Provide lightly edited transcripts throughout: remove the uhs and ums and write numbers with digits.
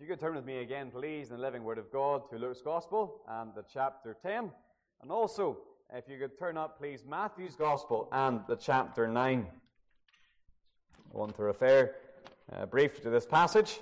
you could turn with me again, please, in the living Word of God to Luke's Gospel and the chapter 10. And also, if you could turn up, please, Matthew's Gospel and the chapter 9. I want to refer briefly to this passage.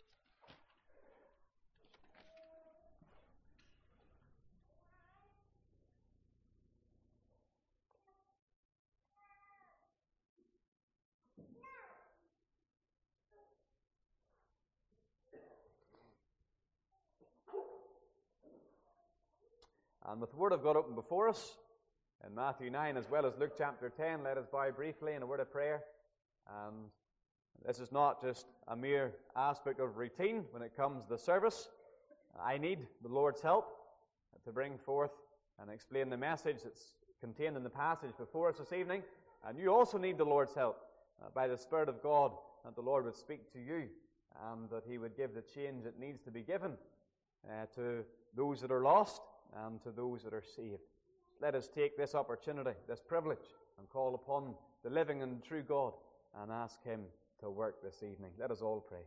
And with the Word of God open before us, in Matthew 9 as well as Luke chapter 10, let us bow briefly in a word of prayer. And this is not just a mere aspect of routine when it comes to the service. I need the Lord's help to bring forth and explain the message that's contained in the passage before us this evening. And you also need the Lord's help by the Spirit of God, that the Lord would speak to you and that He would give the change that needs to be given to those that are lost and to those that are saved. Let us take this opportunity, this privilege, and call upon the living and true God and ask Him to work this evening. Let us all pray.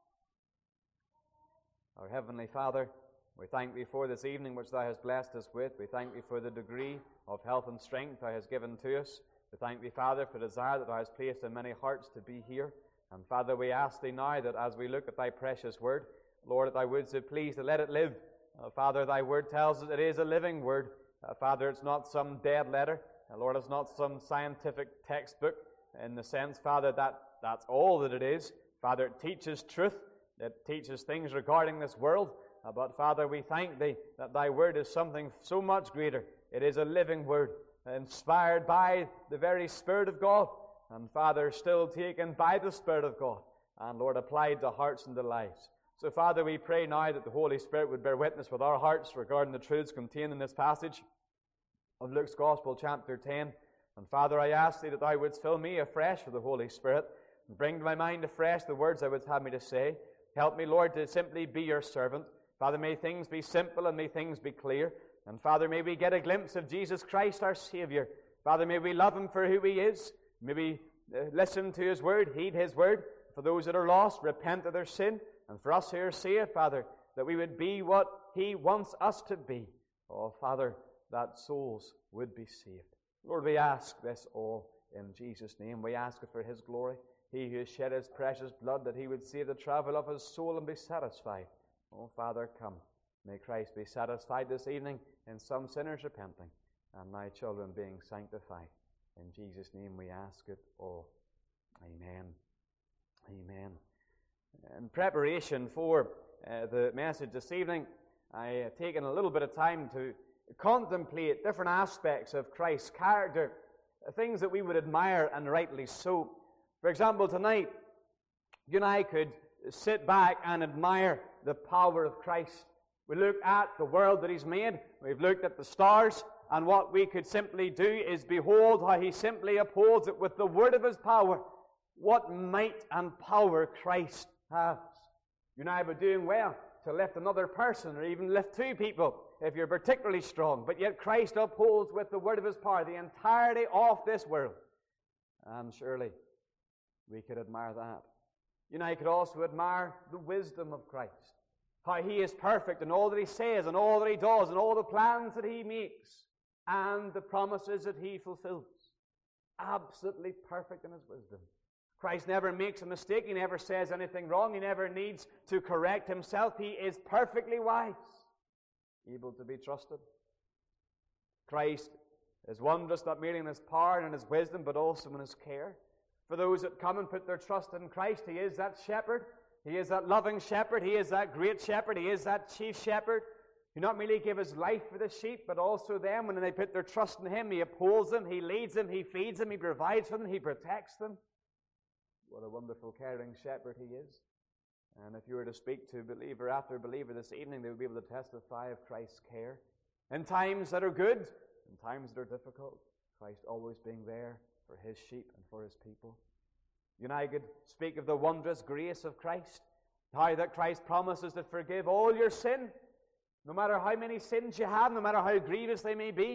Our Heavenly Father, we thank Thee for this evening which Thou hast blessed us with. We thank Thee for the degree of health and strength Thou hast given to us. We thank Thee, Father, for the desire that Thou hast placed in many hearts to be here. And Father, we ask Thee now that as we look at Thy precious Word, Lord, that Thou wouldst be pleased to let it live. Father, Thy Word tells us it is a living Word. Father, it's not some dead letter. Lord, it's not some scientific textbook in the sense, Father, that's all that it is. Father, it teaches truth. It teaches things regarding this world. But Father, we thank Thee that Thy Word is something so much greater. It is a living Word, inspired by the very Spirit of God. And Father, still taken by the Spirit of God. And Lord, applied to hearts and to lives. So, Father, we pray now that the Holy Spirit would bear witness with our hearts regarding the truths contained in this passage of Luke's Gospel, chapter 10. And, Father, I ask Thee that Thou wouldst fill me afresh with the Holy Spirit and bring to my mind afresh the words Thou wouldst have me to say. Help me, Lord, to simply be Your servant. Father, may things be simple and may things be clear. And, Father, may we get a glimpse of Jesus Christ, our Savior. Father, may we love Him for who He is. May we listen to His Word, heed His Word. For those that are lost, repent of their sin. And for us who are saved, Father, that we would be what He wants us to be. Oh, Father, that souls would be saved. Lord, we ask this all in Jesus' name. We ask it for His glory. He who has shed His precious blood, that He would save the travel of His soul and be satisfied. Oh, Father, come. May Christ be satisfied this evening in some sinners repenting and Thy children being sanctified. In Jesus' name we ask it all. Amen. Amen. In preparation for the message this evening, I have taken a little bit of time to contemplate different aspects of Christ's character, things that we would admire, and rightly so. For example, tonight, you and I could sit back and admire the power of Christ. We look at the world that He's made, we've looked at the stars, and what we could simply do is behold how He simply upholds it with the word of His power. What might and power Christ has. You and I would be doing well to lift another person or even lift two people if you're particularly strong. But yet Christ upholds with the word of His power the entirety of this world. And surely we could admire that. You and I could also admire the wisdom of Christ. How He is perfect in all that He says and all that He does and all the plans that He makes and the promises that He fulfills. Absolutely perfect in His wisdom. Christ never makes a mistake. He never says anything wrong. He never needs to correct Himself. He is perfectly wise, able to be trusted. Christ is wondrous not merely in His power and in His wisdom, but also in His care. For those that come and put their trust in Christ, He is that shepherd. He is that loving shepherd. He is that great shepherd. He is that chief shepherd who not merely gave His life for the sheep, but also them, when they put their trust in Him, He upholds them, He leads them, He feeds them, He provides for them, He protects them. What a wonderful, caring shepherd He is. And if you were to speak to believer after believer this evening, they would be able to testify of Christ's care. In times that are good, in times that are difficult, Christ always being there for His sheep and for His people. You and I could speak of the wondrous grace of Christ, how that Christ promises to forgive all your sin, no matter how many sins you have, no matter how grievous they may be.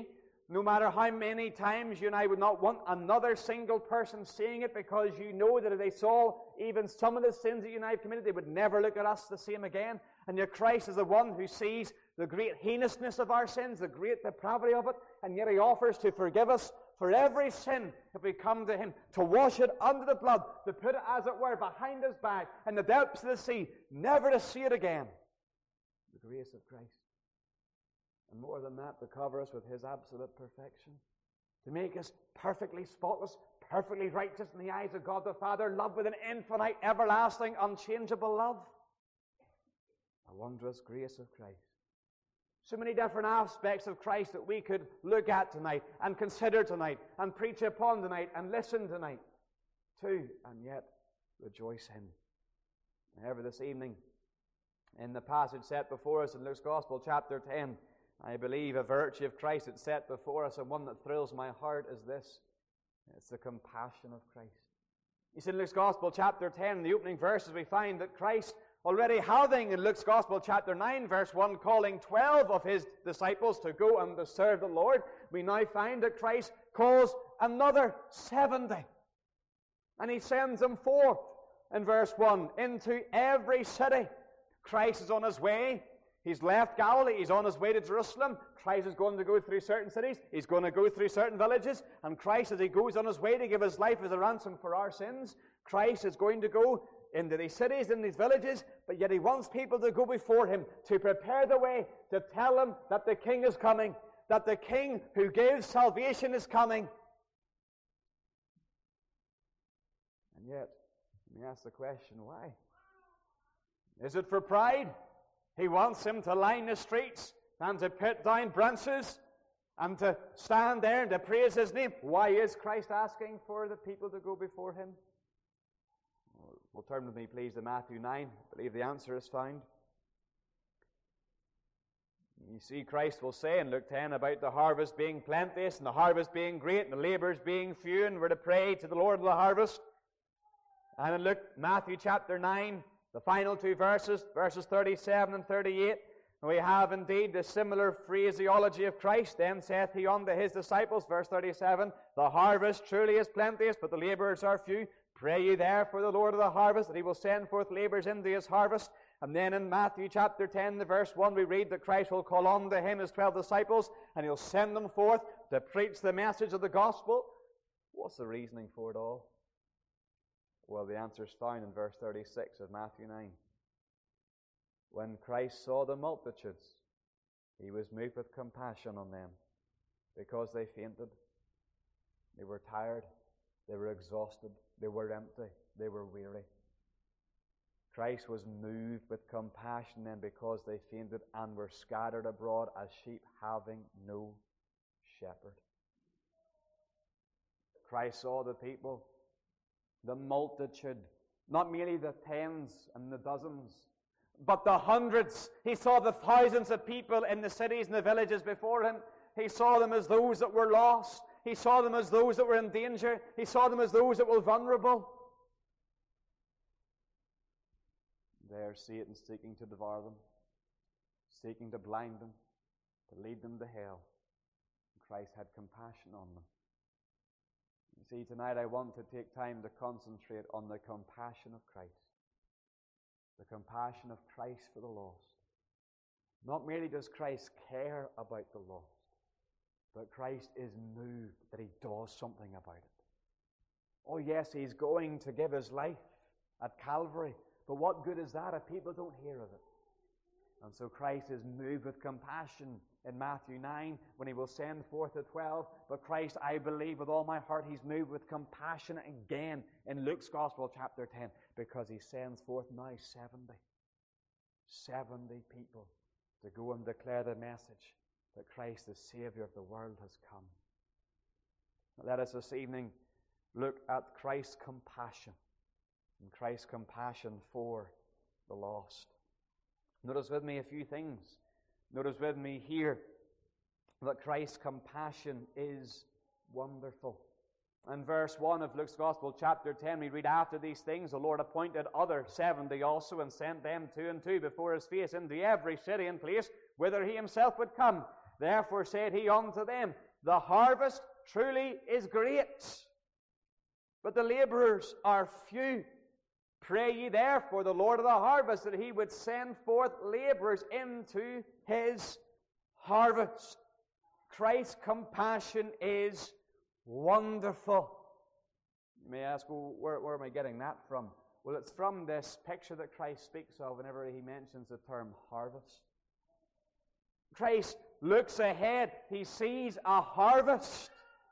No matter how many times you and I would not want another single person seeing it, because you know that if they saw even some of the sins that you and I have committed, they would never look at us the same again. And yet Christ is the one who sees the great heinousness of our sins, the great depravity of it, and yet He offers to forgive us for every sin if we come to Him, to wash it under the blood, to put it, as it were, behind His back in the depths of the sea, never to see it again. The grace of Christ. And more than that, to cover us with His absolute perfection, to make us perfectly spotless, perfectly righteous in the eyes of God the Father, loved with an infinite, everlasting, unchangeable love. A wondrous grace of Christ. So many different aspects of Christ that we could look at tonight, and consider tonight, and preach upon tonight, and listen tonight to, and yet rejoice in. However, this evening, in the passage set before us in Luke's Gospel, chapter 10, I believe a virtue of Christ that's set before us, and one that thrills my heart, is this. It's the compassion of Christ. You see, in Luke's Gospel, chapter 10, in the opening verses, we find that Christ, already having in Luke's Gospel, chapter 9, verse 1, calling 12 of His disciples to go and to serve the Lord, we now find that Christ calls another 70. And He sends them forth, in verse 1, into every city. Christ is on His way. He's left Galilee. He's on His way to Jerusalem. Christ is going to go through certain cities. He's going to go through certain villages. And Christ, as He goes on His way to give His life as a ransom for our sins, Christ is going to go into these cities, in these villages, but yet He wants people to go before Him, to prepare the way, to tell them that the King is coming, that the King who gives salvation is coming. And yet, let me ask the question, why? Is it for pride? He wants them to line the streets and to put down branches and to stand there and to praise His name. Why is Christ asking for the people to go before Him? Well, turn with me, please, to Matthew 9. I believe the answer is found. You see, Christ will say in Luke 10 about the harvest being plenteous and the harvest being great and the laborers being few, and we're to pray to the Lord of the harvest. And in Matthew chapter 9, the final two verses, verses 37 and 38, we have indeed the similar phraseology of Christ. Then saith He unto His disciples, verse 37, the harvest truly is plenteous, but the laborers are few. Pray ye therefore the Lord of the harvest, that He will send forth laborers into His harvest. And then in Matthew chapter 10, the verse 1, we read that Christ will call unto Him His 12 disciples, and He'll send them forth to preach the message of the gospel. What's the reasoning for it all? Well, the answer is found in verse 36 of Matthew 9. When Christ saw the multitudes, He was moved with compassion on them, because they fainted. They were tired. They were exhausted. They were empty. They were weary. Christ was moved with compassion then, because they fainted and were scattered abroad as sheep having no shepherd. Christ saw the people, the multitude, not merely the tens and the dozens, but the hundreds. He saw the thousands of people in the cities and the villages before Him. He saw them as those that were lost. He saw them as those that were in danger. He saw them as those that were vulnerable. There Satan seeking to devour them, seeking to blind them, to lead them to hell. And Christ had compassion on them. You see, tonight I want to take time to concentrate on the compassion of Christ. The compassion of Christ for the lost. Not merely does Christ care about the lost, but Christ is moved that He does something about it. Oh yes, He's going to give His life at Calvary, but what good is that if people don't hear of it? And so Christ is moved with compassion in Matthew 9 when He will send forth the 12. But Christ, I believe with all my heart, He's moved with compassion again in Luke's Gospel chapter 10, because He sends forth now 70 people to go and declare the message that Christ, the Savior of the world, has come. Let us this evening look at Christ's compassion, and Christ's compassion for the lost. Notice with me a few things. Notice with me here that Christ's compassion is wonderful. In verse 1 of Luke's Gospel, chapter 10, we read, after these things the Lord appointed other 70 also, and sent them 2 and 2 before His face into every city and place whither He Himself would come. Therefore said He unto them, The harvest truly is great, but the laborers are few. Pray ye therefore the Lord of the harvest that he would send forth laborers into his harvest. Christ's compassion is wonderful. You may ask, well, where am I getting that from? Well, it's from this picture that Christ speaks of whenever he mentions the term harvest. Christ looks ahead. He sees a harvest.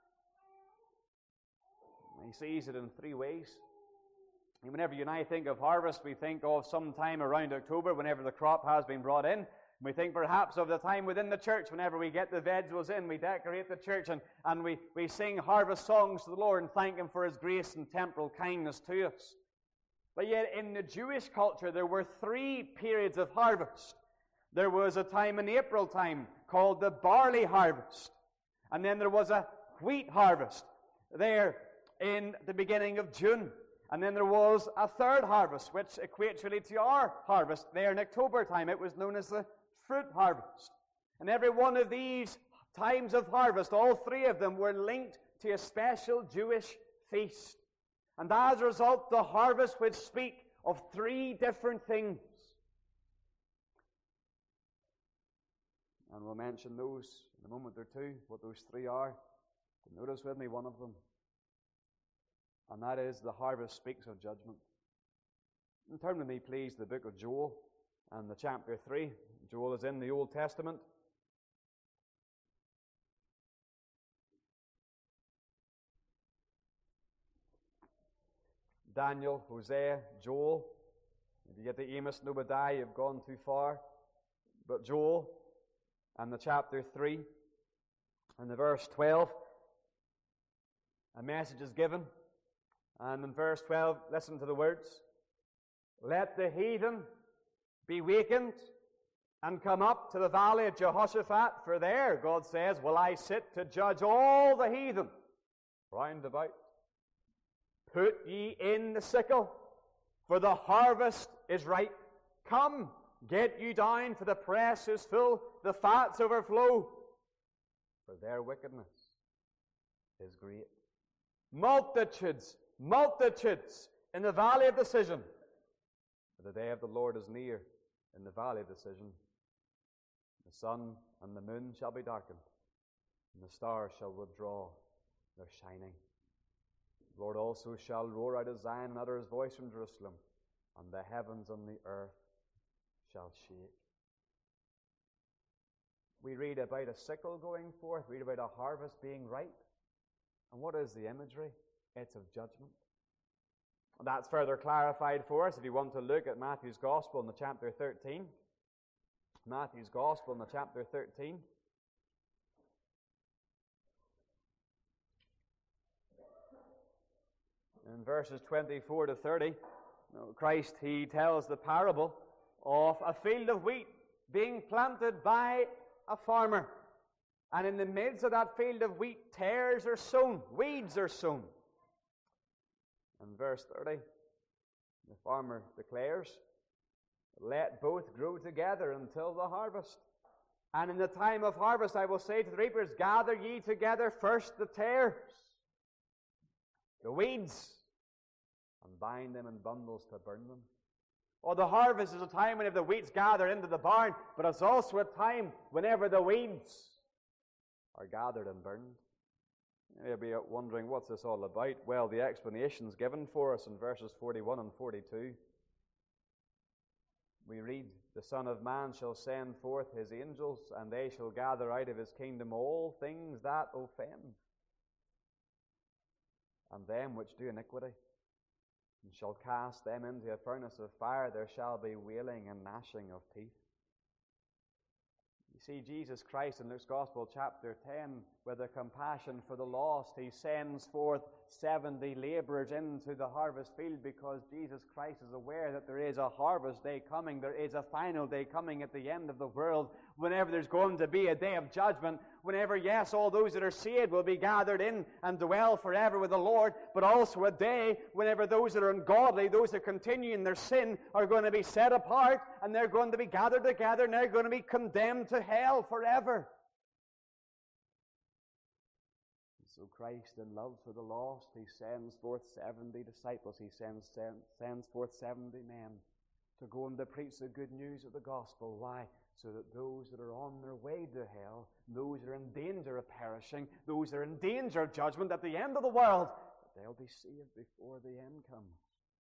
He sees it in three ways. And whenever you and I think of harvest, we think of some time around October, whenever the crop has been brought in. We think perhaps of the time within the church, whenever we get the vegetables in, we decorate the church, and we sing harvest songs to the Lord and thank Him for His grace and temporal kindness to us. But yet in the Jewish culture, there were three periods of harvest. There was a time in April time called the barley harvest. And then there was a wheat harvest there in the beginning of June. And then there was a third harvest, which equates really to our harvest there in October time. It was known as the fruit harvest. And every one of these times of harvest, all three of them were linked to a special Jewish feast. And as a result, the harvest would speak of three different things. And we'll mention those in a moment or two, what those three are. But notice with me one of them. And that is the harvest speaks of judgment. And turn with me, please, to the book of Joel and the chapter 3. Joel is in the Old Testament. Daniel, Hosea, Joel. If you get to Amos and Obadiah, you've gone too far. But Joel and the chapter 3 and the verse 12, a message is given. And in verse 12, listen to the words. Let the heathen be wakened and come up to the valley of Jehoshaphat, for there, God says, will I sit to judge all the heathen round about. Put ye in the sickle, for the harvest is ripe. Come, get you down, for the press is full, the fats overflow, for their wickedness is great. Multitudes in the valley of decision. For the day of the Lord is near in the valley of decision. The sun and the moon shall be darkened, and the stars shall withdraw their shining. The Lord also shall roar out of Zion and utter His voice from Jerusalem, and the heavens and the earth shall shake. We read about a sickle going forth. We read about a harvest being ripe. And what is the imagery? It's of judgment. And that's further clarified for us if you want to look at Matthew's Gospel in the chapter 13. Matthew's Gospel in the chapter 13. In verses 24 to 30, Christ, He tells the parable of a field of wheat being planted by a farmer. And in the midst of that field of wheat, tares are sown, weeds are sown. In verse 30, the farmer declares, let both grow together until the harvest. And in the time of harvest, I will say to the reapers, gather ye together first the tares, the weeds, and bind them in bundles to burn them. Or the harvest is a time whenever the wheats gather into the barn, but it's also a time whenever the weeds are gathered and burned. You'll be wondering, what's this all about? Well, the explanation is given for us in verses 41 and 42. We read, the Son of Man shall send forth His angels, and they shall gather out of His kingdom all things that offend, and them which do iniquity, and shall cast them into a furnace of fire. There shall be wailing and gnashing of teeth. You see, Jesus Christ in Luke's Gospel, chapter 10, with a compassion for the lost, He sends forth 70 laborers into the harvest field because Jesus Christ is aware that there is a harvest day coming. There is a final day coming at the end of the world, whenever there's going to be a day of judgment, whenever, yes, all those that are saved will be gathered in and dwell forever with the Lord, but also a day whenever those that are ungodly, those that continue in their sin, are going to be set apart, and they're going to be gathered together, and they're going to be condemned to hell forever. So Christ, in love for the lost, he sends forth 70 disciples. He sends forth 70 men to go and to preach the good news of the gospel. Why? So that those that are on their way to hell, those that are in danger of perishing, those that are in danger of judgment at the end of the world, that they'll be saved before the end comes.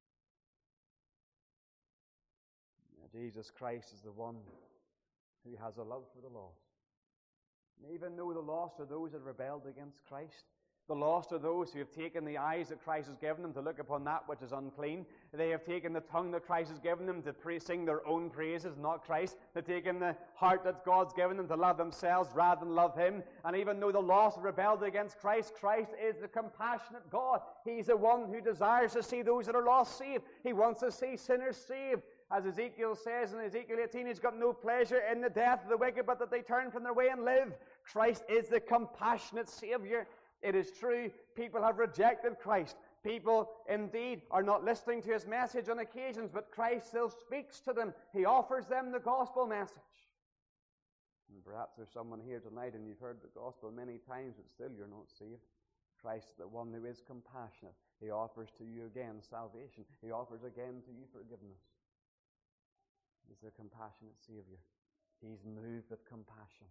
Jesus Christ is the one who has a love for the lost. And even though the lost are those that have rebelled against Christ, the lost are those who have taken the eyes that Christ has given them to look upon that which is unclean. They have taken the tongue that Christ has given them to sing their own praises, not Christ. They've taken the heart that God's given them to love themselves rather than love Him. And even though the lost have rebelled against Christ, Christ is the compassionate God. He's the one who desires to see those that are lost saved. He wants to see sinners saved. As Ezekiel says in Ezekiel 18, He's got no pleasure in the death of the wicked, but that they turn from their way and live. Christ is the compassionate Savior. It is true, people have rejected Christ. People, indeed, are not listening to His message on occasions, but Christ still speaks to them. He offers them the gospel message. And perhaps there's someone here tonight and you've heard the gospel many times, but still you're not saved. Christ is the one who is compassionate. He offers to you again salvation. He offers again to you forgiveness. He's the compassionate Savior. He's moved with compassion.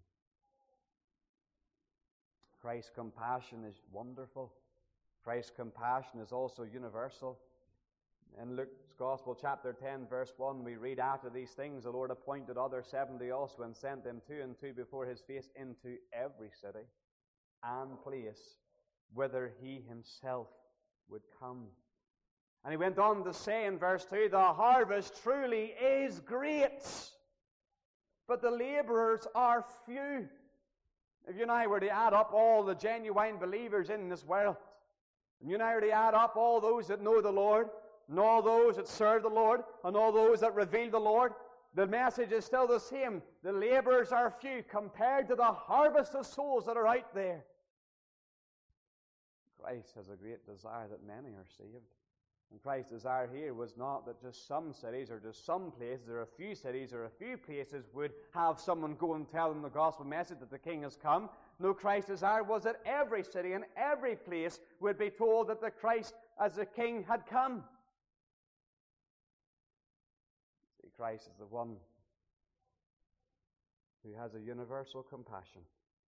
Christ's compassion is wonderful. Christ's compassion is also universal. In Luke's Gospel, chapter 10, verse 1, we read, "After these things the Lord appointed other 70 also, and sent them 2 and 2 before His face into every city and place whither He Himself would come." And He went on to say in verse 2, "The harvest truly is great, but the laborers are few." If you and I were to add up all the genuine believers in this world, and you and I were to add up all those that know the Lord, and all those that serve the Lord, and all those that reveal the Lord, the message is still the same. The laborers are few compared to the harvest of souls that are out there. Christ has a great desire that many are saved. And Christ's desire here was not that just some cities or just some places or a few cities or a few places would have someone go and tell them the gospel message that the King has come. No, Christ's desire was that every city and every place would be told that the Christ as the King had come. See, Christ is the one who has a universal compassion.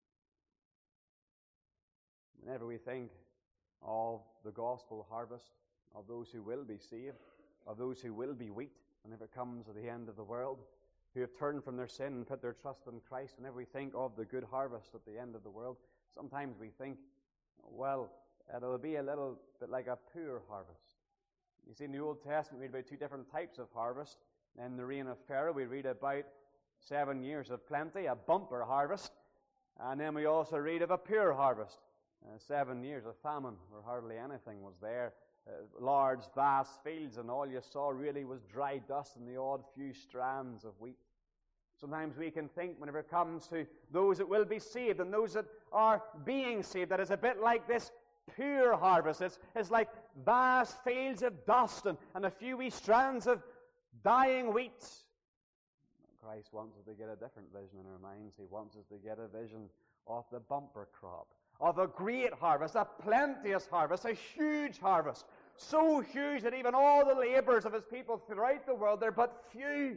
Whenever we think of the gospel harvest, of those who will be saved, of those who will be wheat whenever it comes to the end of the world, who have turned from their sin and put their trust in Christ, whenever we think of the good harvest at the end of the world, sometimes we think, well, it'll be a little bit like a poor harvest. You see, in the Old Testament, we read about 2 different types of harvest. In the reign of Pharaoh, we read about 7 years of plenty, a bumper harvest. And then we also read of a poor harvest, 7 years of famine, where hardly anything was there. Large, vast fields, and all you saw really was dry dust and the odd few strands of wheat. Sometimes we can think, whenever it comes to those that will be saved and those that are being saved, that it's a bit like this poor harvest. It's like vast fields of dust and a few wee strands of dying wheat. Christ wants us to get a different vision in our minds. He wants us to get a vision of the bumper crop, of a great harvest, a plenteous harvest, a huge harvest, so huge that even all the laborers of His people throughout the world, they're but few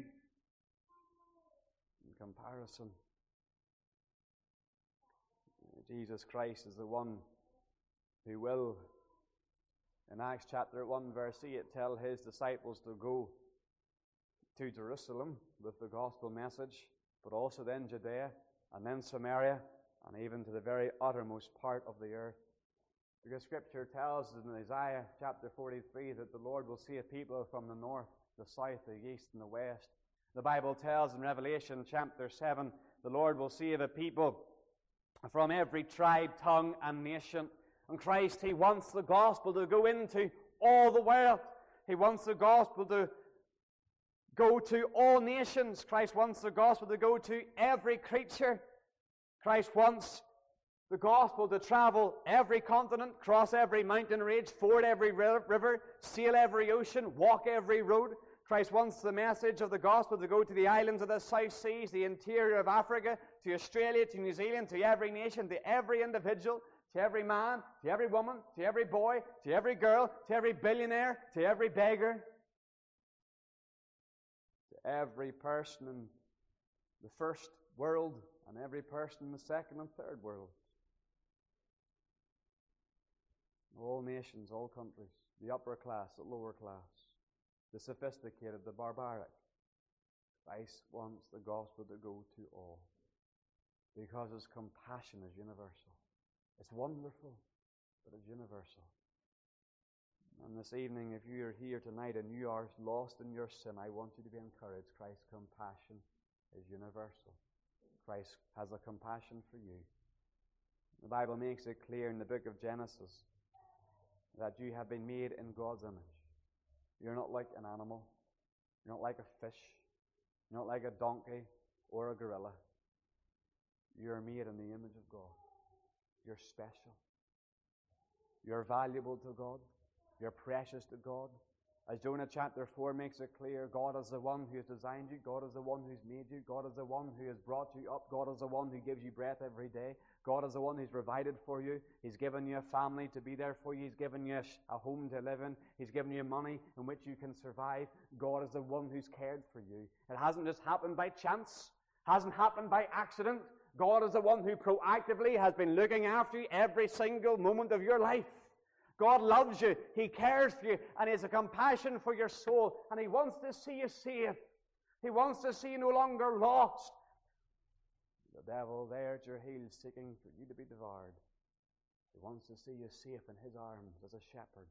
in comparison. Jesus Christ is the one who will, in Acts chapter 1 verse 8, tell His disciples to go to Jerusalem with the gospel message, but also then Judea, and then Samaria, and even to the very uttermost part of the earth. Because Scripture tells us in Isaiah chapter 43 that the Lord will save people from the north, the south, the east, and the west. The Bible tells in Revelation chapter 7, the Lord will save a people from every tribe, tongue, and nation. And Christ, He wants the gospel to go into all the world. He wants the gospel to go to all nations. Christ wants the gospel to go to every creature. Christ wants the gospel to travel every continent, cross every mountain range, ford every river, sail every ocean, walk every road. Christ wants the message of the gospel to go to the islands of the South Seas, the interior of Africa, to Australia, to New Zealand, to every nation, to every individual, to every man, to every woman, to every boy, to every girl, to every billionaire, to every beggar, to every person in the first world and every person in the second and third world. All nations, all countries, the upper class, the lower class, the sophisticated, the barbaric. Christ wants the gospel to go to all because His compassion is universal. It's wonderful, but it's universal. And this evening, if you are here tonight and you are lost in your sin, I want you to be encouraged. Christ's compassion is universal. Christ has a compassion for you. The Bible makes it clear in the book of Genesis that you have been made in God's image. You're not like an animal. You're not like a fish. You're not like a donkey or a gorilla. You're made in the image of God. You're special. You're valuable to God. You're precious to God. As Jonah chapter 4 makes it clear, God is the one who has designed you. God is the one who's made you. God is the one who has brought you up. God is the one who gives you breath every day. God is the one who's provided for you. He's given you a family to be there for you. He's given you a home to live in. He's given you money in which you can survive. God is the one who's cared for you. It hasn't just happened by chance. Hasn't happened by accident. God is the one who proactively has been looking after you every single moment of your life. God loves you, He cares for you, and He has a compassion for your soul, and He wants to see you saved. He wants to see you no longer lost. The devil there at your heels seeking for you to be devoured. He wants to see you safe in His arms as a shepherd.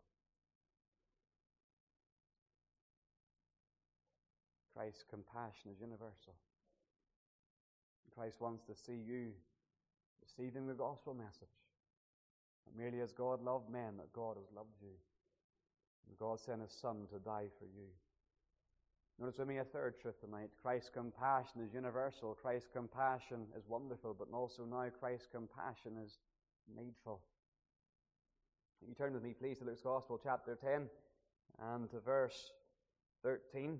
Christ's compassion is universal. Christ wants to see you receiving the gospel message. Not merely as God loved men, that God has loved you. And God sent His Son to die for you. Notice with me a third truth tonight. Christ's compassion is universal. Christ's compassion is wonderful, but also now Christ's compassion is needful. You turn with me, please, to Luke's Gospel, chapter 10, and to verse 13.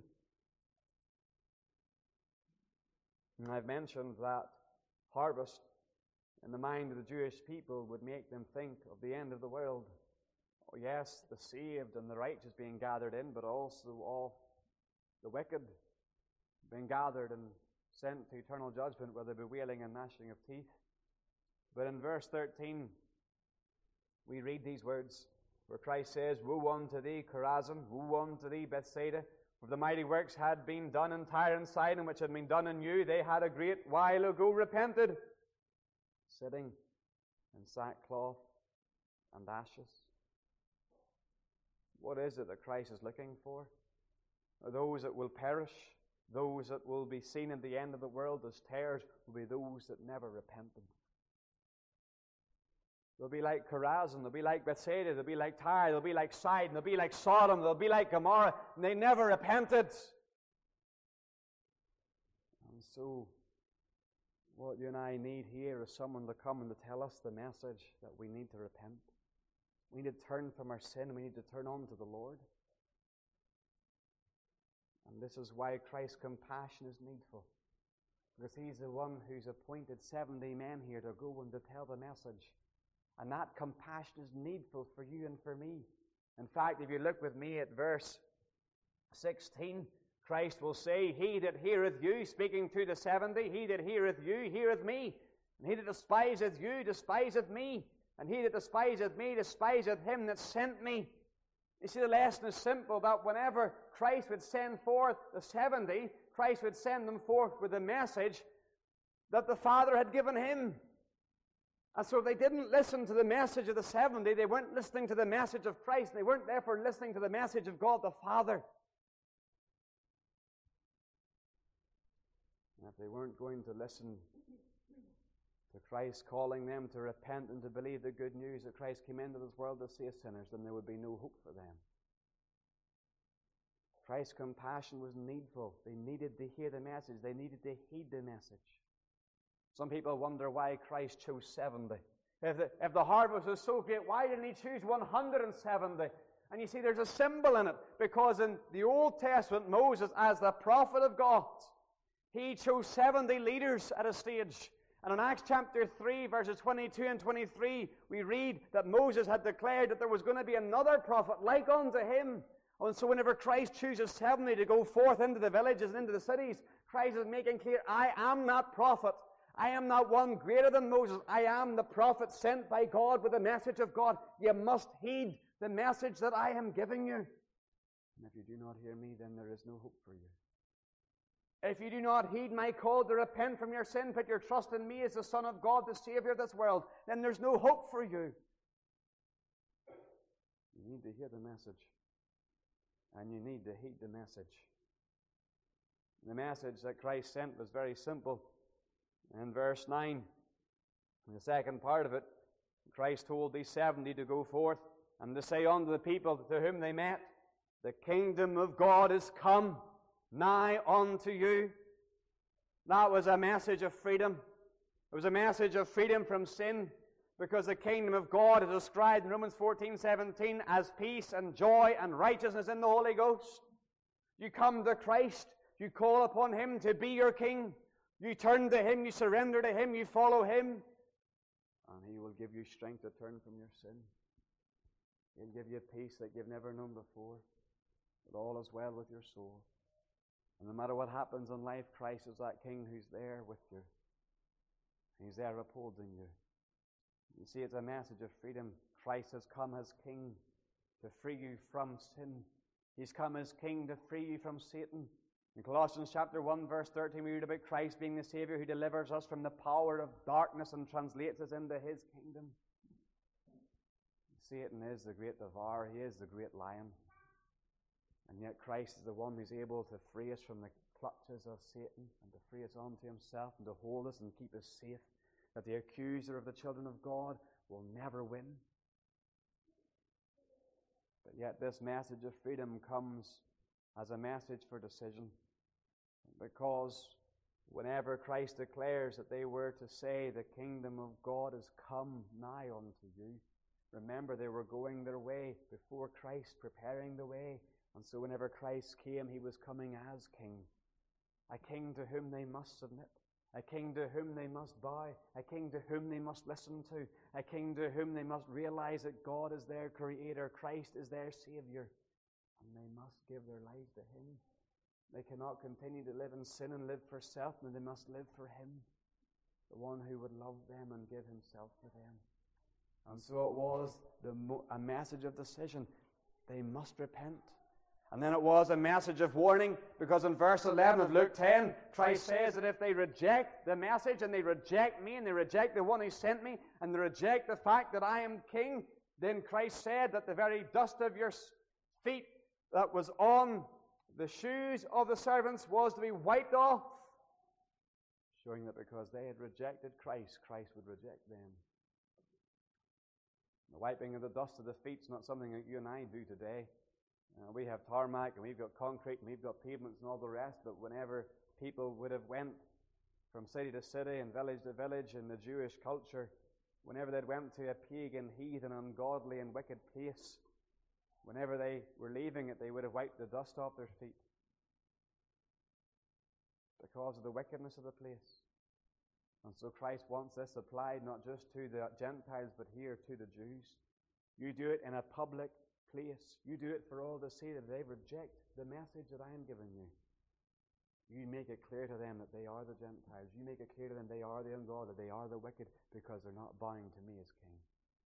And I've mentioned that harvest in the mind of the Jewish people would make them think of the end of the world. Oh yes, the saved and the righteous being gathered in, but also all the wicked being gathered and sent to eternal judgment where there be wailing and gnashing of teeth. But in verse 13, we read these words where Christ says, Woe unto thee, Chorazin, woe unto thee, Bethsaida, for the mighty works had been done in Tyre and Sidon, which had been done in you, they had a great while ago repented, sitting in sackcloth and ashes. What is it that Christ is looking for? Those that will perish, those that will be seen at the end of the world as tares, will be those that never repented. They'll be like Chorazin, they'll be like Bethsaida, they'll be like Tyre, they'll be like Sidon, they'll be like Sodom, they'll be like Gomorrah, and they never repented. And so, what you and I need here is someone to come and to tell us the message that we need to repent. We need to turn from our sin, and we need to turn on to the Lord. And this is why Christ's compassion is needful. Because He's the one who's appointed 70 men here to go and to tell the message. And that compassion is needful for you and for me. In fact, if you look with me at verse 16, Christ will say, He that heareth you, speaking to the 70, he that heareth you, heareth me. And he that despiseth you, despiseth me. And he that despiseth me, despiseth him that sent me. You see, the lesson is simple, that whenever Christ would send forth the 70, Christ would send them forth with the message that the Father had given Him. And so they didn't listen to the message of the 70. They weren't listening to the message of Christ. They weren't therefore listening to the message of God the Father. And if they weren't going to listen to Christ calling them to repent and to believe the good news that Christ came into this world to save sinners, then there would be no hope for them. Christ's compassion was needful. They needed to hear the message. They needed to heed the message. Some people wonder why Christ chose 70. If the harvest was so great, why didn't He choose 170? And you see, there's a symbol in it, because in the Old Testament, Moses, as the prophet of God, he chose 70 leaders at a stage. And in Acts chapter 3, verses 22 and 23, we read that Moses had declared that there was going to be another prophet like unto him. And so whenever Christ chooses 70 to go forth into the villages and into the cities, Christ is making clear, I am that prophet. I am not one greater than Moses. I am the prophet sent by God with the message of God. You must heed the message that I am giving you. And if you do not hear me, then there is no hope for you. If you do not heed my call to repent from your sin, put your trust in me as the Son of God, the Savior of this world, then there's no hope for you. You need to hear the message. And you need to heed the message. The message that Christ sent was very simple. In verse 9, in the second part of it, Christ told these 70 to go forth and to say unto the people to whom they met, the kingdom of God is come nigh unto you. That was a message of freedom. It was a message of freedom from sin, because the kingdom of God is described in Romans 14:17 as peace and joy and righteousness in the Holy Ghost. You come to Christ, you call upon Him to be your King, you turn to Him, you surrender to Him, you follow Him, and He will give you strength to turn from your sin. He'll give you peace that you've never known before, that all is well with your soul. And no matter what happens in life, Christ is that King who's there with you. He's there upholding you. You see, it's a message of freedom. Christ has come as King to free you from sin. He's come as King to free you from Satan. In Colossians chapter 1, verse 13, we read about Christ being the Savior who delivers us from the power of darkness and translates us into His kingdom. Satan is the great devourer. He is the great lion. And yet Christ is the one who's able to free us from the clutches of Satan and to free us unto Himself and to hold us and keep us safe, that the accuser of the children of God will never win. But yet this message of freedom comes as a message for decision, because whenever Christ declares that they were to say, the kingdom of God is come nigh unto you, remember they were going their way before Christ, preparing the way. And so whenever Christ came, He was coming as King. A King to whom they must submit. A King to whom they must bow. A King to whom they must listen to. A King to whom they must realize that God is their Creator. Christ is their Savior. And they must give their lives to Him. They cannot continue to live in sin and live for self, but they must live for Him, the one who would love them and give Himself for them. And so it was a message of decision. They must repent. And then it was a message of warning, because in verse 11 of Luke 10, Christ says that if they reject the message, and they reject me, and they reject the one who sent me, and they reject the fact that I am King, then Christ said that the very dust of your feet that was on the shoes of the servants was to be wiped off, showing that because they had rejected Christ, Christ would reject them. The wiping of the dust of the feet is not something that you and I do today. We have tarmac, and we've got concrete, and we've got pavements and all the rest, but whenever people would have went from city to city and village to village in the Jewish culture, whenever they went to a pagan, heathen, ungodly and wicked place, whenever they were leaving it, they would have wiped the dust off their feet because of the wickedness of the place. And so Christ wants this applied not just to the Gentiles, but here to the Jews. You do it in a public place. You do it for all to see that they reject the message that I am giving you. You make it clear to them that they are the Gentiles. You make it clear to them they are the ungodly, they are the wicked, because they're not bowing to me as King.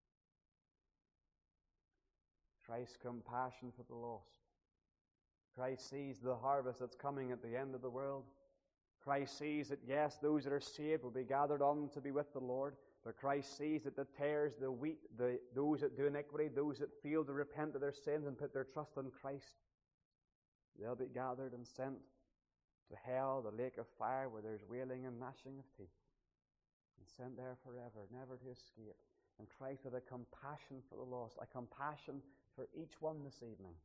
Christ's compassion for the lost. Christ sees the harvest that's coming at the end of the world. Christ sees that, yes, those that are saved will be gathered on to be with the Lord. But Christ sees that the tares, the wheat, those that do iniquity, those that fail to repent of their sins and put their trust in Christ, they'll be gathered and sent to hell, the lake of fire, where there's wailing and gnashing of teeth, and sent there forever, never to escape. And Christ had a compassion for the lost, a compassion for each one this evening.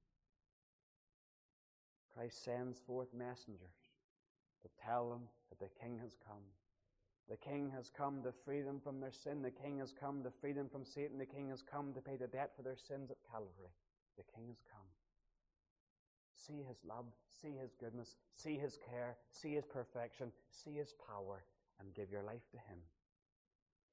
Christ sends forth messengers to tell them that the King has come. The King has come to free them from their sin. The King has come to free them from Satan. The King has come to pay the debt for their sins at Calvary. The King has come. See His love, see His goodness, see His care, see His perfection, see His power, and give your life to Him.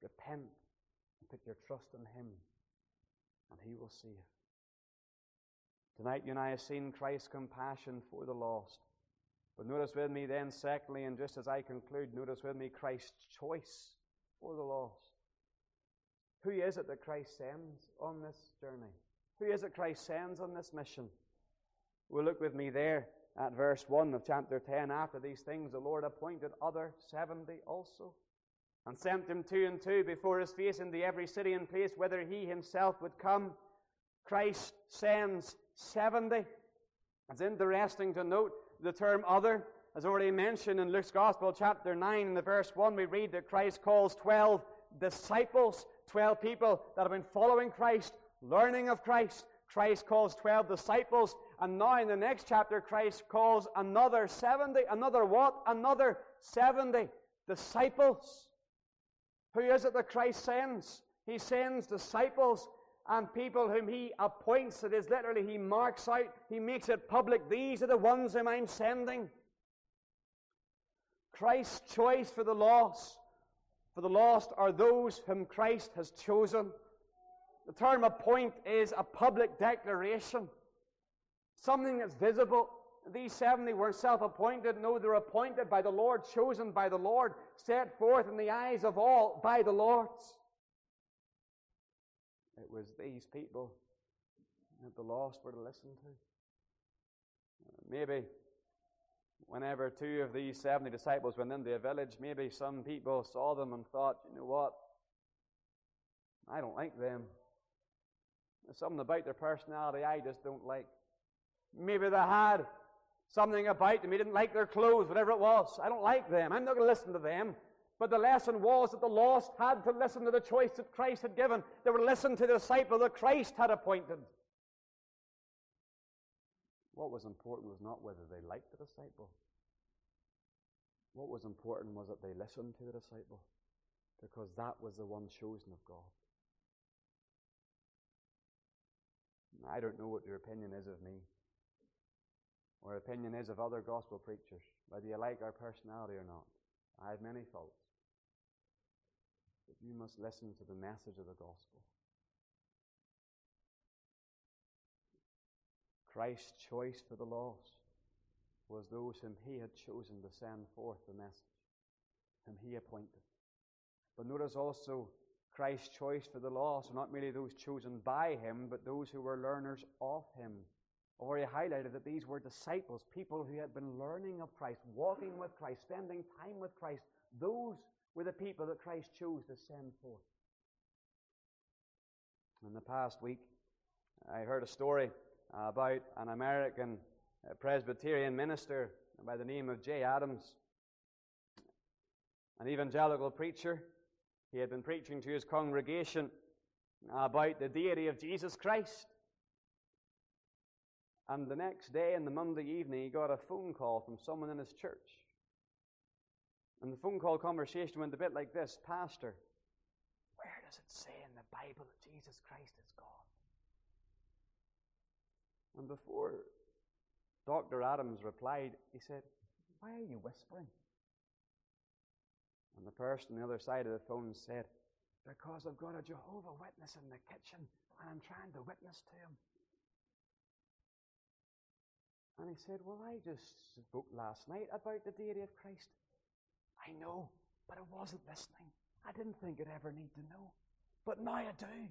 Repent and put your trust in Him, and He will save. Tonight you and I have seen Christ's compassion for the lost. But notice with me then, secondly, and just as I conclude, notice with me Christ's choice for the lost. Who is it that Christ sends on this journey? Who is it Christ sends on this mission? Well, look with me there at verse 1 of chapter 10. After these things, the Lord appointed other 70 also, and sent them 2 and 2 before His face into every city and place whither He Himself would come. Christ sends 70. It's interesting to note the term other. As already mentioned in Luke's Gospel, chapter 9, in the verse 1, we read that Christ calls 12 disciples, 12 people that have been following Christ, learning of Christ. Christ calls 12 disciples, and now in the next chapter, Christ calls another 70. Another what? Another 70 disciples. Who is it that Christ sends? He sends disciples and people whom He appoints. It is literally He marks out, He makes it public. These are the ones whom I'm sending. Christ's choice for the lost. For the lost are those whom Christ has chosen. The term appoint is a public declaration. Something that's visible. These 70 weren't self-appointed. No, they're appointed by the Lord, chosen by the Lord, set forth in the eyes of all by the Lord. It was these people that the lost were to listen to. Maybe whenever 2 of these 70 disciples went into a village, maybe some people saw them and thought, you know what? I don't like them. There's something about their personality I just don't like. Maybe they had something about them. He didn't like their clothes, whatever it was. I don't like them. I'm not going to listen to them. But the lesson was that the lost had to listen to the choice that Christ had given. They were to listen to the disciple that Christ had appointed. What was important was not whether they liked the disciple. What was important was that they listened to the disciple, because that was the one chosen of God. I don't know what your opinion is of me, or opinion is of other gospel preachers, whether you like our personality or not. I have many faults. But you must listen to the message of the gospel. Christ's choice for the lost was those whom He had chosen to send forth the message, whom He appointed. But notice also Christ's choice for the lost were not merely those chosen by Him, but those who were learners of Him. I've already highlighted that these were disciples, people who had been learning of Christ, walking with Christ, spending time with Christ. Those were the people that Christ chose to send forth. In the past week, I heard a story about an American Presbyterian minister by the name of Jay Adams, an evangelical preacher. He had been preaching to his congregation about the deity of Jesus Christ. And the next day, in the Monday evening, he got a phone call from someone in his church. And the phone call conversation went a bit like this: Pastor, where does it say in the Bible that Jesus Christ is God? And before Dr. Adams replied, he said, why are you whispering? And the person on the other side of the phone said, because I've got a Jehovah Witness in the kitchen and I'm trying to witness to him. And he said, well, I just spoke last night about the deity of Christ. I know, but I wasn't listening. I didn't think I'd ever need to know. But now I do.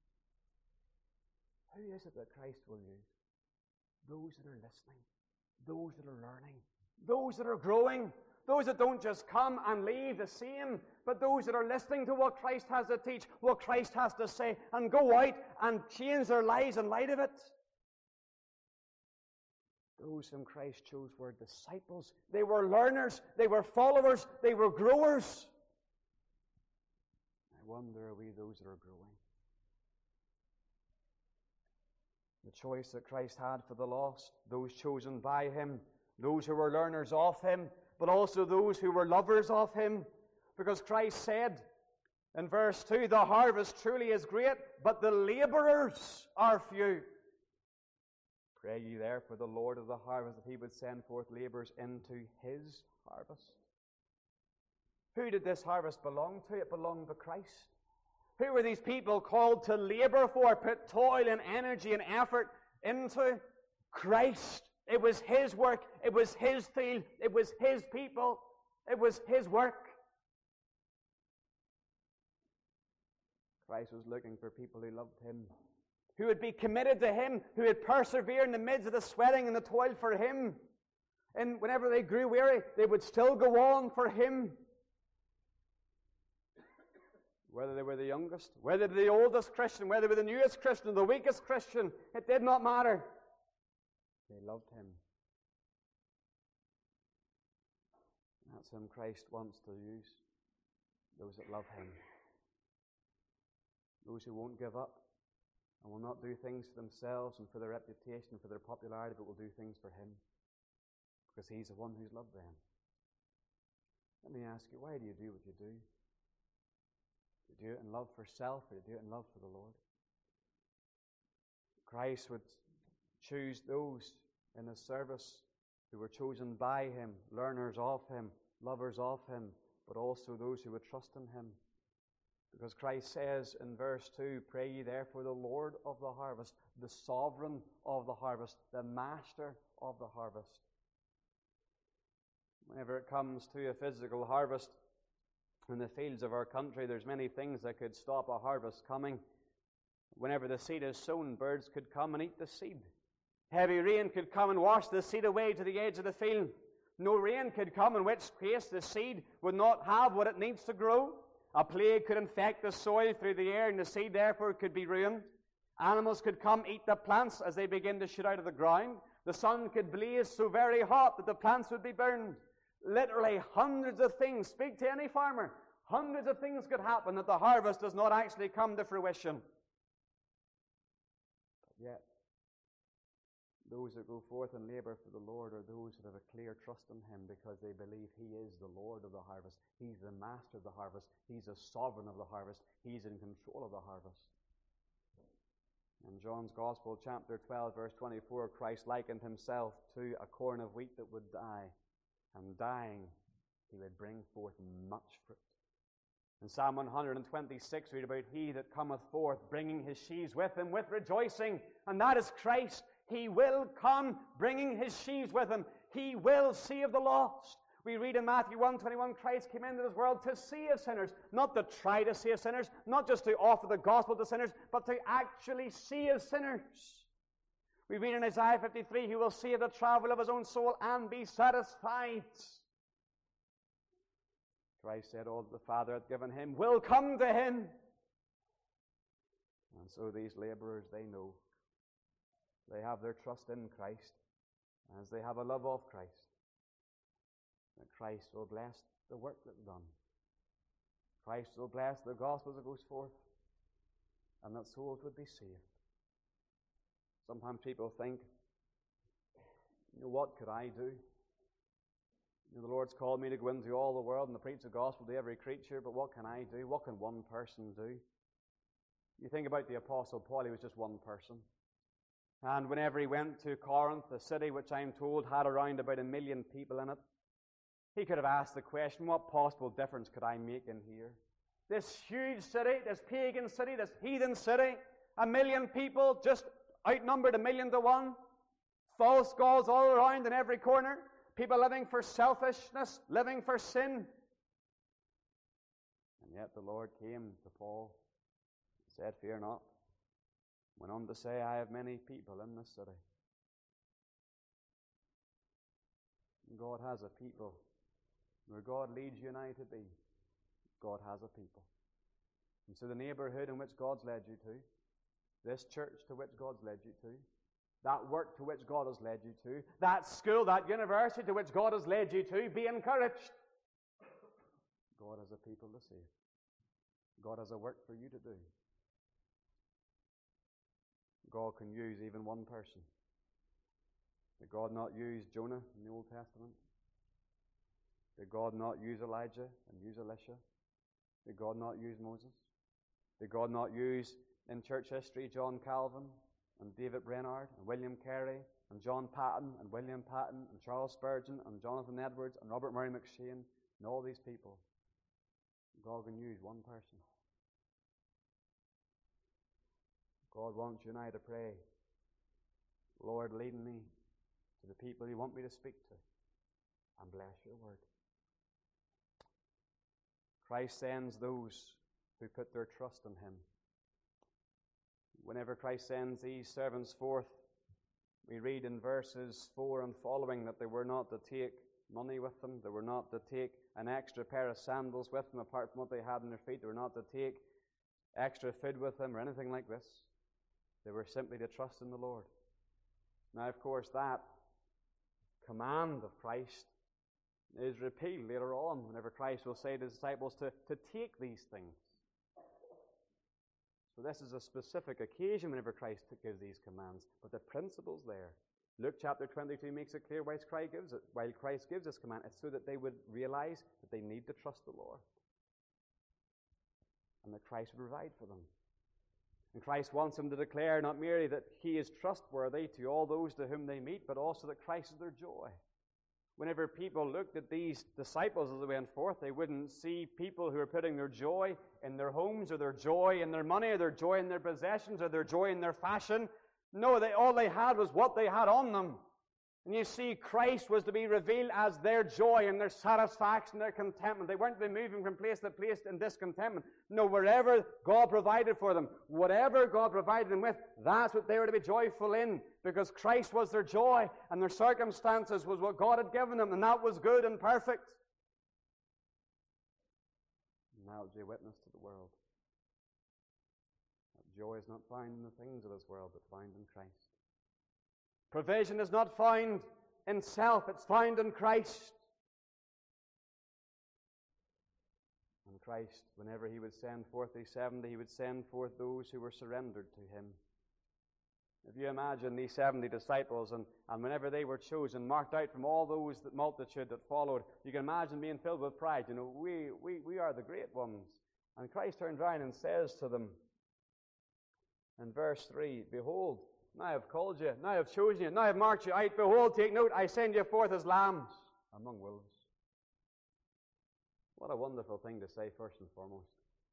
Who is it that Christ will use? Those that are listening, those that are learning, those that are growing, those that don't just come and leave the same, but those that are listening to what Christ has to teach, what Christ has to say, and go out and change their lives in light of it. Those whom Christ chose were disciples. They were learners. They were followers. They were growers. I wonder, are we those that are growing? The choice that Christ had for the lost, those chosen by Him, those who were learners of Him, but also those who were lovers of Him. Because Christ said in verse 2, the harvest truly is great, but the laborers are few. Pray ye therefore the Lord of the harvest that He would send forth laborers into His harvest. Who did this harvest belong to? It belonged to Christ. Who were these people called to labor for, put toil and energy and effort into? Christ. It was His work. It was His field. It was His people. It was His work. Christ was looking for people who loved Him, who would be committed to Him, who would persevere in the midst of the sweating and the toil for Him. And whenever they grew weary, they would still go on for Him. Whether they were the youngest, whether they were the oldest Christian, whether they were the newest Christian, the weakest Christian, it did not matter. They loved Him. That's whom Christ wants to use. Those that love Him. Those who won't give up and will not do things for themselves and for their reputation, for their popularity, but will do things for Him. Because He's the one who's loved them. Let me ask you, why do you do what you do? Do you do it in love for self, or do you do it in love for the Lord? Christ would choose those in His service who were chosen by Him, learners of Him, lovers of Him, but also those who would trust in Him. Because Christ says in verse 2, pray ye therefore the Lord of the harvest, the sovereign of the harvest, the master of the harvest. Whenever it comes to a physical harvest in the fields of our country, there's many things that could stop a harvest coming. Whenever the seed is sown, birds could come and eat the seed. Heavy rain could come and wash the seed away to the edge of the field. No rain could come, in which case the seed would not have what it needs to grow. A plague could infect the soil through the air, and the seed therefore could be ruined. Animals could come eat the plants as they begin to shoot out of the ground. The sun could blaze so very hot that the plants would be burned. Literally hundreds of things. Speak to any farmer. Hundreds of things could happen that the harvest does not actually come to fruition. But yet, those that go forth and labor for the Lord are those that have a clear trust in Him because they believe He is the Lord of the harvest. He's the master of the harvest. He's the sovereign of the harvest. He's in control of the harvest. In John's Gospel, chapter 12, verse 24, Christ likened Himself to a corn of wheat that would die. And dying, He would bring forth much fruit. In Psalm 126, we read about He that cometh forth, bringing His sheaves with Him with rejoicing. And that is Christ. He will come, bringing His sheaves with Him. He will save the lost. We read in Matthew 1:21, Christ came into this world to save sinners, not to try to save sinners, not just to offer the gospel to sinners, but to actually save sinners. We read in Isaiah 53, He will save the travel of His own soul and be satisfied. Christ said, all that the Father hath given Him will come to Him. And so these laborers, they know. They have their trust in Christ, as they have a love of Christ, that Christ will bless the work that's done. Christ will bless the gospel that goes forth, and that souls would be saved. Sometimes people think, what could I do? The Lord's called me to go into all the world and to preach the gospel to every creature, but what can I do? What can one person do? You think about the Apostle Paul, he was just one person. And whenever he went to Corinth, a city which I'm told had around about 1 million people in it, he could have asked the question, what possible difference could I make in here? This huge city, this pagan city, this heathen city, 1 million people, just outnumbered 1,000,000 to 1. False gods all around in every corner. People living for selfishness, living for sin. And yet the Lord came to Paul and said, fear not. Went on to say, I have many people in this city. And God has a people. Where God leads you and I to be, God has a people. And so the neighborhood in which God's led you to, this church to which God's led you to, that work to which God has led you to, that school, that university to which God has led you to, be encouraged. God has a people to save. God has a work for you to do. God can use even one person. Did God not use Jonah in the Old Testament? Did God not use Elijah and use Elisha? Did God not use Moses? Did God not use, in church history, John Calvin and David Brainerd and William Carey and John Patton and William Patton and Charles Spurgeon and Jonathan Edwards and Robert Murray McCheyne and all these people God can use one person. God wants you and I to pray, Lord, lead me to the people you want me to speak to, and bless your word. Christ sends those who put their trust in him. Whenever Christ sends these servants forth, we read in verses 4 and following that they were not to take money with them. They were not to take an extra pair of sandals with them apart from what they had on their feet. They were not to take extra food with them or anything like this. They were simply to trust in the Lord. Now, of course, that command of Christ is repeated later on whenever Christ will say to the disciples to take these things. So this is a specific occasion whenever Christ gives these commands, but the principle's there. Luke chapter 22 makes it clear why Christ gives this command. It's so that they would realize that they need to trust the Lord, and that Christ would provide for them. And Christ wants them to declare not merely that he is trustworthy to all those to whom they meet, but also that Christ is their joy. Whenever people looked at these disciples as they went forth, they wouldn't see people who are putting their joy in their homes, or their joy in their money, or their joy in their possessions, or their joy in their fashion. No, all they had was what they had on them. And you see, Christ was to be revealed as their joy and their satisfaction, their contentment. They weren't to be moving from place to place in discontentment. No, wherever God provided for them, whatever God provided them with, that's what they were to be joyful in, because Christ was their joy, and their circumstances was what God had given them, and that was good and perfect. And that would be a witness to the world. That joy is not found in the things of this world, but found in Christ. Provision is not found in self, it's found in Christ. And Christ, whenever he would send forth these 70, he would send forth those who were surrendered to him. If you imagine these 70 disciples, and whenever they were chosen, marked out from all those multitude that followed, you can imagine being filled with pride. You know, we are the great ones. And Christ turns around and says to them in verse 3, behold, now I have called you, now I have chosen you, now I have marked you out. Behold, take note, I send you forth as lambs among wolves. What a wonderful thing to say, first and foremost.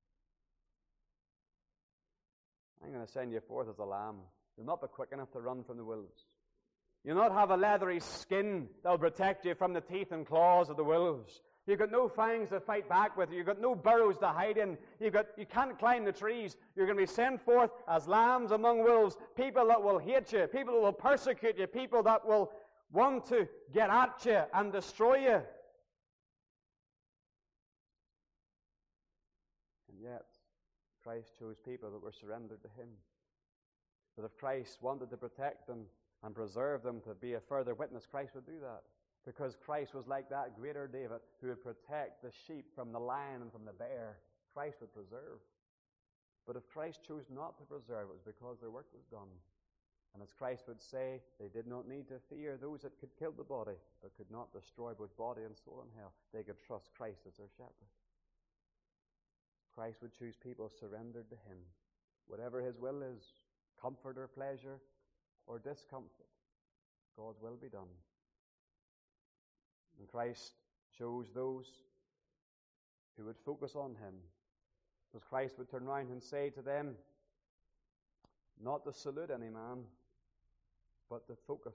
I'm going to send you forth as a lamb. You'll not be quick enough to run from the wolves. You'll not have a leathery skin that will protect you from the teeth and claws of the wolves. You've got no fangs to fight back with. You've got no burrows to hide in. You can't climb the trees. You're going to be sent forth as lambs among wolves. People that will hate you. People that will persecute you. People that will want to get at you and destroy you. And yet, Christ chose people that were surrendered to him. But if Christ wanted to protect them and preserve them to be a further witness, Christ would do that. Because Christ was like that greater David who would protect the sheep from the lion and from the bear. Christ would preserve. But if Christ chose not to preserve, it was because their work was done. And as Christ would say, they did not need to fear those that could kill the body, but could not destroy both body and soul in hell. They could trust Christ as their shepherd. Christ would choose people surrendered to him. Whatever his will is, comfort or pleasure or discomfort, God's will be done. And Christ chose those who would focus on him. Because Christ would turn around and say to them, not to salute any man, but to focus.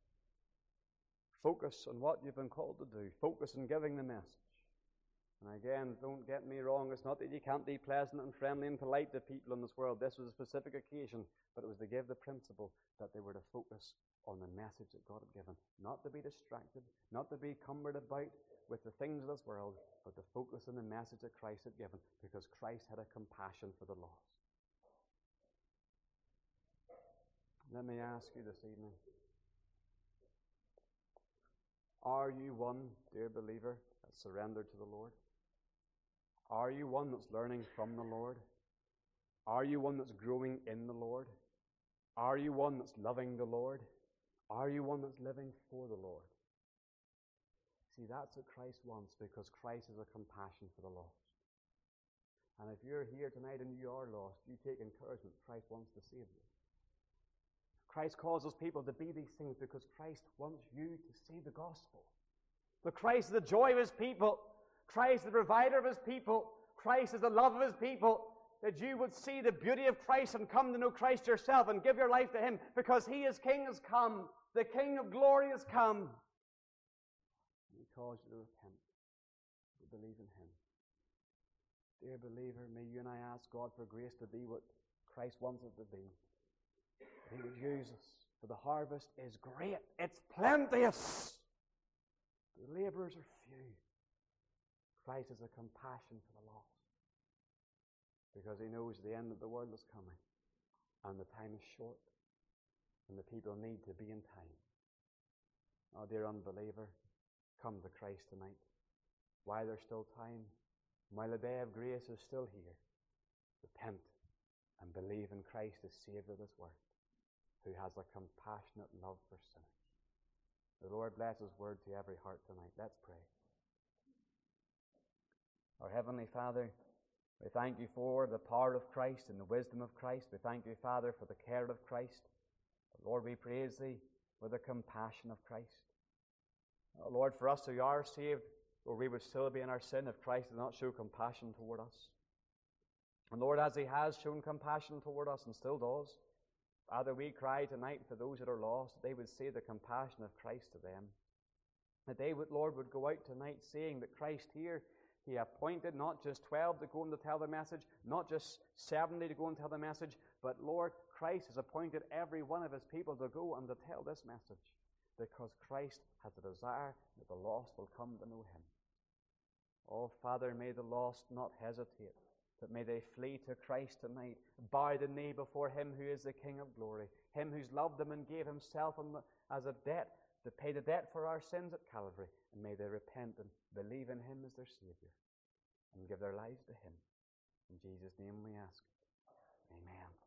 Focus on what you've been called to do. Focus on giving the message. And again, don't get me wrong, it's not that you can't be pleasant and friendly and polite to people in this world. This was a specific occasion, but it was to give the principle that they were to focus on the message that God had given. Not to be distracted, not to be cumbered about with the things of this world, but to focus on the message that Christ had given, because Christ had a compassion for the lost. Let me ask you this evening, are you one, dear believer, that's surrendered to the Lord? Are you one that's learning from the Lord? Are you one that's growing in the Lord? Are you one that's loving the Lord? Are you one that's living for the Lord? See, that's what Christ wants, because Christ has a compassion for the lost. And if you're here tonight and you are lost, you take encouragement. Christ wants to save you. Christ causes people to be these things because Christ wants you to see the gospel. But Christ is the joy of his people. Christ is the provider of his people. Christ is the love of his people, that you would see the beauty of Christ and come to know Christ yourself and give your life to him, because he is King has come. The King of glory has come. He calls you to repent, to believe in him. Dear believer, may you and I ask God for grace to be what Christ wants us to be. That he would use us, for the harvest is great. It's plenteous. The laborers are few. Christ has a compassion for the lost, because he knows the end of the world is coming, and the time is short, and the people need to be in time. Oh, dear unbeliever, come to Christ tonight, while there's still time, while the day of grace is still here. Repent and believe in Christ as Savior of this world, who has a compassionate love for sinners. The Lord bless his word to every heart tonight. Let's pray. Our Heavenly Father, we thank you for the power of Christ and the wisdom of Christ. We thank you, Father, for the care of Christ. But Lord, we praise thee for the compassion of Christ. Oh, Lord, for us who are saved, Lord, we would still be in our sin if Christ did not show compassion toward us. And Lord, as he has shown compassion toward us and still does, Father, we cry tonight for those that are lost, that they would see the compassion of Christ to them. That they would, Lord, would go out tonight seeing that Christ here, he appointed not just 12 to go and to tell the message, not just 70 to go and tell the message, but Lord, Christ has appointed every one of his people to go and to tell this message, because Christ has a desire that the lost will come to know him. Oh, Father, may the lost not hesitate, but may they flee to Christ tonight, bow the knee before him who is the King of glory, him who's loved them and gave himself as a debt to pay the debt for our sins at Calvary. And may they repent and believe in him as their Savior and give their lives to him. In Jesus' name we ask. Amen.